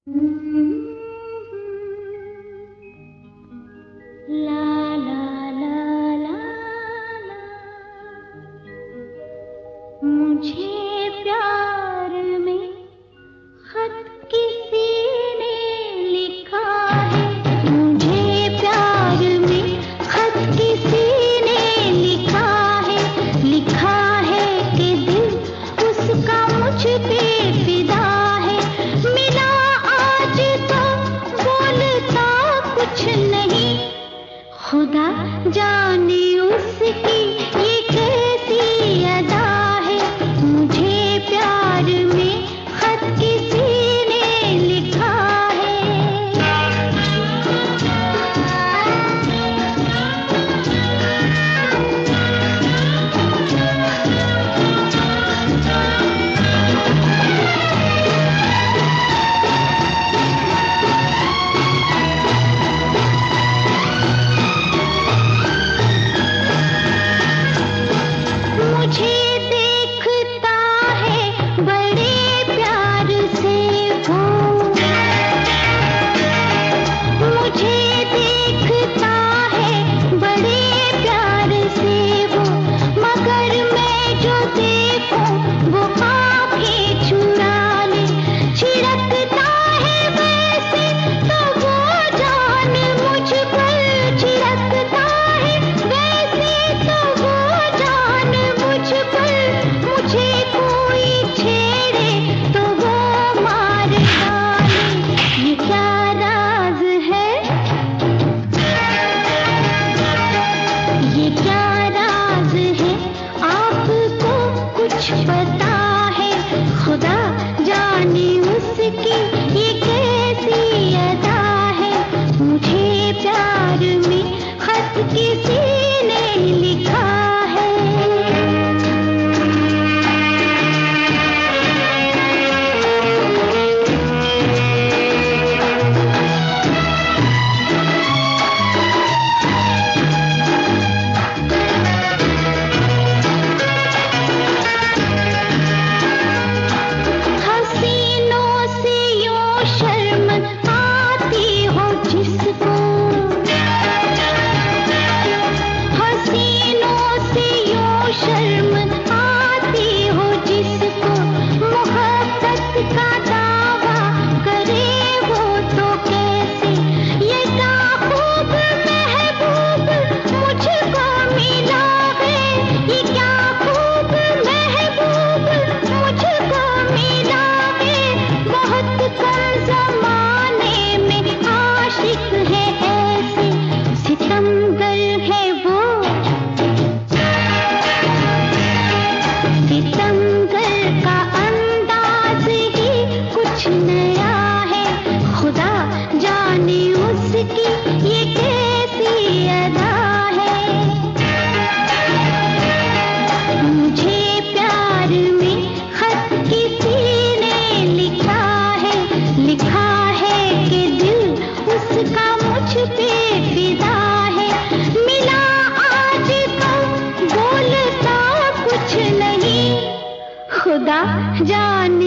ला ला ला ला ला, मुझे प्यार में खत किसी ने लिखा है, मुझे प्यार में खत किसी ने लिखा है कि दिल उसका मुझ पे फिदा है। मिला आज तो बोलता कुछ नहीं, खुदा जाने उसकी ये कैसी अदा है। मुझे प्यार में खत किसी ने लिखा है। मुझे देखता है बड़े प्यार से वो, मुझे देखता है बड़े प्यार से वो, मगर मैं जो देखूं वो आँखें चुरा ले। छिड़कता है वैसे तो वो जान मुझ पर, छिड़कता है वैसे तो वो जान मुझ पर। मुझे कोई छेड़े तो वो मार डाले, ये क्या राज है, ये क्या राज है, आपको कुछ पता है। खुदा जाने उसकी ये कैसी अदा है। मुझे प्यार में खत किसी ने लिखा है। हसीनों से यूं शर्म आती हो जिसको, हसीनों से यूं शर्म आती हो जिसको, मोहब्बत का दावा करे वो तो कैसे। ये क्या खूब महबूब मुझको मिला है, ये क्या खूब महबूब मुझको मिला है। बहुत कम जमाने में आशिक है ऐसे, सितमगर है वो, सितमगर का अंदाज ही कुछ नया है। खुदा जाने उसकी ये कैसी अदा है। मुझे प्यार में खत किसी ने लिखा है कि दिल उसका मुझ पे फिदा है। मिला आज तो बोलता कुछ नहीं, खुदा जाने